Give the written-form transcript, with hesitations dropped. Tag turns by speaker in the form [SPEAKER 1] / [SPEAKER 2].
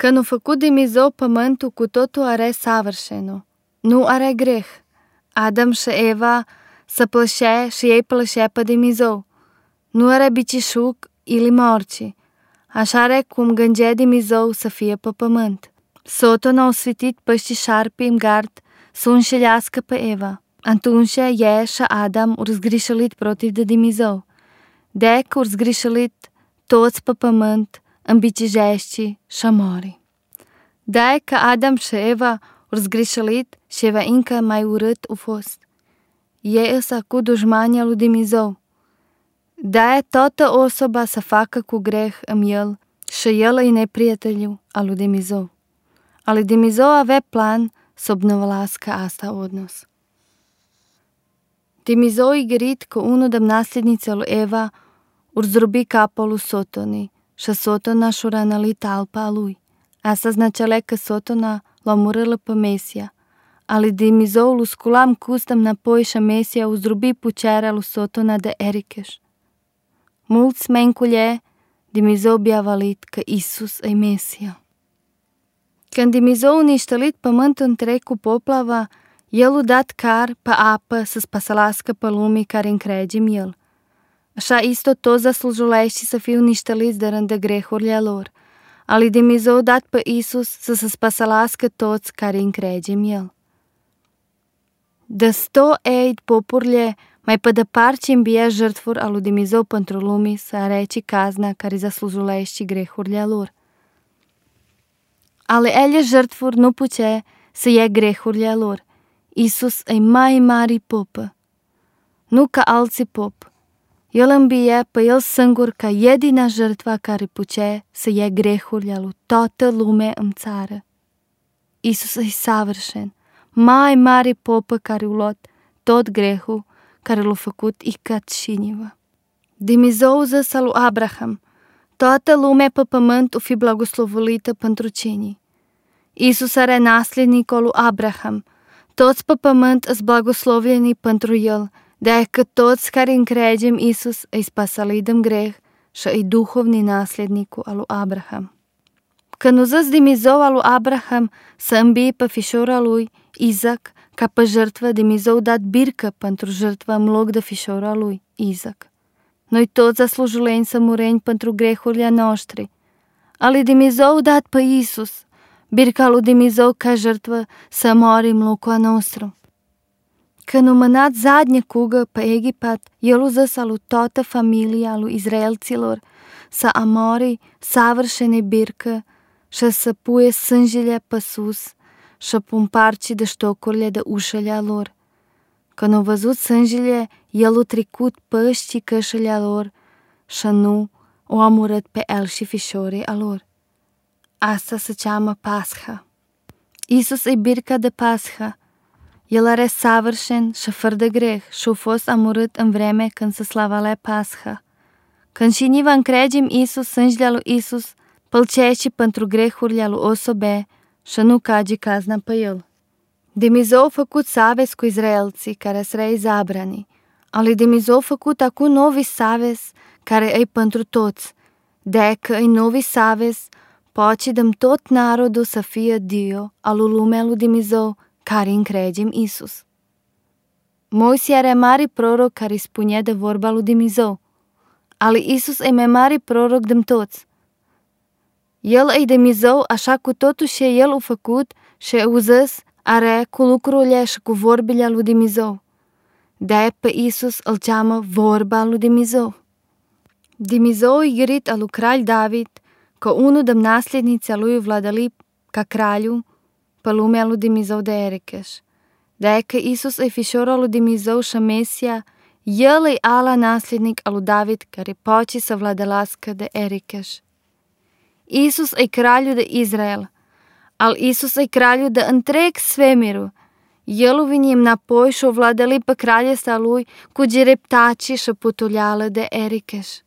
[SPEAKER 1] Când a făcut Dumnezeu pământul cu totul are savršeno, nu are greh. Adam și Eva se plășea și ei plășea pe Dumnezeu. Nu are bicișuc ili morci, așa are cum gândea Dumnezeu să fie pe pământ. Sotona a osvitit pești șarpi în gard să înșelească pe Eva. Atunci ea și Adam au zgrișelit protiv de Dumnezeu. Dacă au zgrișelit toți pe pământ, îmbicijești și mori. Dacă Adam și Eva au zgrișelit și Eva încă mai urât au fost. Ei îs acu dușmania lui Dumnezeu. De-aia toată osoba să facă cu greh în el și el e neprieteliu al lui Dumnezeu. Ali Dumnezeu avea plan să obnovelască asta od nas. Dumnezeu i gărit că unul de naslednice lui Eva ur zdrobi capul lui Sotoni și Sotona și-ur anălit talpa lui. Asta značele că Sotona l-a omorât pe Mesia. Ali Dumnezeu lu sculam custam napoi și Mesia u zdrobi pucerea lui Sotona de Erikeș. Mulți menculje Dumnezeu bi-a valit că Isus e Mesia. Când Dumnezeu a niștelit pământul întreg cu poplava, El a dat car pe apă să spăsălască pe lumii care încrege în El. Așa isto toți zaslujulești să fiu nișteliți de rând de grehurile lor. Ali Dumnezeu a dat pe Isus să se spăsălască toți care încrege în El. De 100 eid popurile mai pe departe îmbia jertfuri al lui Dumnezeu pentru lumii să arece cazna care zaslujulești grehurile lor. Ale ele jertfuri nu putea să ia grehurile lor. Isus e mai mare popă, nu ca alții pop. El îmbia pe El singur ca jedina jertva care putea să ia grehurile lui toată lumea în țară. Isus e savršen, mai mare popă care a luat tot grehul care l-a făcut i ca cineva. Dumnezeu zis lui Abraham, toată lumea pe pământ o fi blagoslovolită pentru cine. Isus are naslednicul lui Abraham, toți pe pământ îs blagoslovljeni pentru El, de-aia toți care încredem Isus îi spasali de greh și îi duhovni naslednicul al lui Abraham. Când a zis Dumnezeu al lui Abraham să îmbie pe fișora lui, Isaac, ca pe jertfă, Dumnezeu dat bircă pentru jertfă în loc de fișora lui, Isaac. Noi toți zaslujuleni să mureni pentru grehurile noștri. Ali Dumnezeu dat pe Isus, birca lui Dumnezeu ca jertfă să mori în locul nostru. Când a mânat zadnje cugă pe Egipat, El a zis lui toată familia lui Izraelților să amori savršene bircă și să puie sângele pe sus și pumparci de ștocurile de ușele lor. Când a văzut sângele, El a trecut păștii cășile lor și nu o omorât pe el și fișorii a lor. Asta se cheamă Pascha. Isus e birca de Pascha. El are savršen și fără de greh și a fost omorât în vreme când se slavale Pascha. Când cineva încrede în Isus, sângele lui Isus pălcește pentru grehurile lui osobe și nu cade cazna pe El. Dumnezeu a făcut savez cu izraelții care srei zabrani, ali Dumnezeu a făcut acum novi savez care e pentru toți. Dacă e novi savez, poate dăm tot narodul să fie Dio al lumea lui Dumnezeu care încrede în Isus. Moise are mare proroc care spunea de vorba lui Dumnezeu, ali Isus e mai mare proroc de toți. El e Dumnezeu așa cu totul și El a făcut și a zis are cu lucrurile și cu vorbile lui Dumnezeu. De-aia pe Isus îl cheamă vorba lui Dumnezeu. Dumnezeu i gărit al lui Kral David că unul de naslednița lui vladali ca kralju pe lumea lui Dumnezeu de Erikeș. De-aia că Isus e fișorul lui Dumnezeu și Mesia, El e ala naslednic al lui David care poate să vladalască de Erikeș. Isus e kralju de Izrael, al Isus e kralju de întreg svemiru. El o vinim napoi și o vladali pe kraljestva lui cu dreptate și putuleală de Erikeș.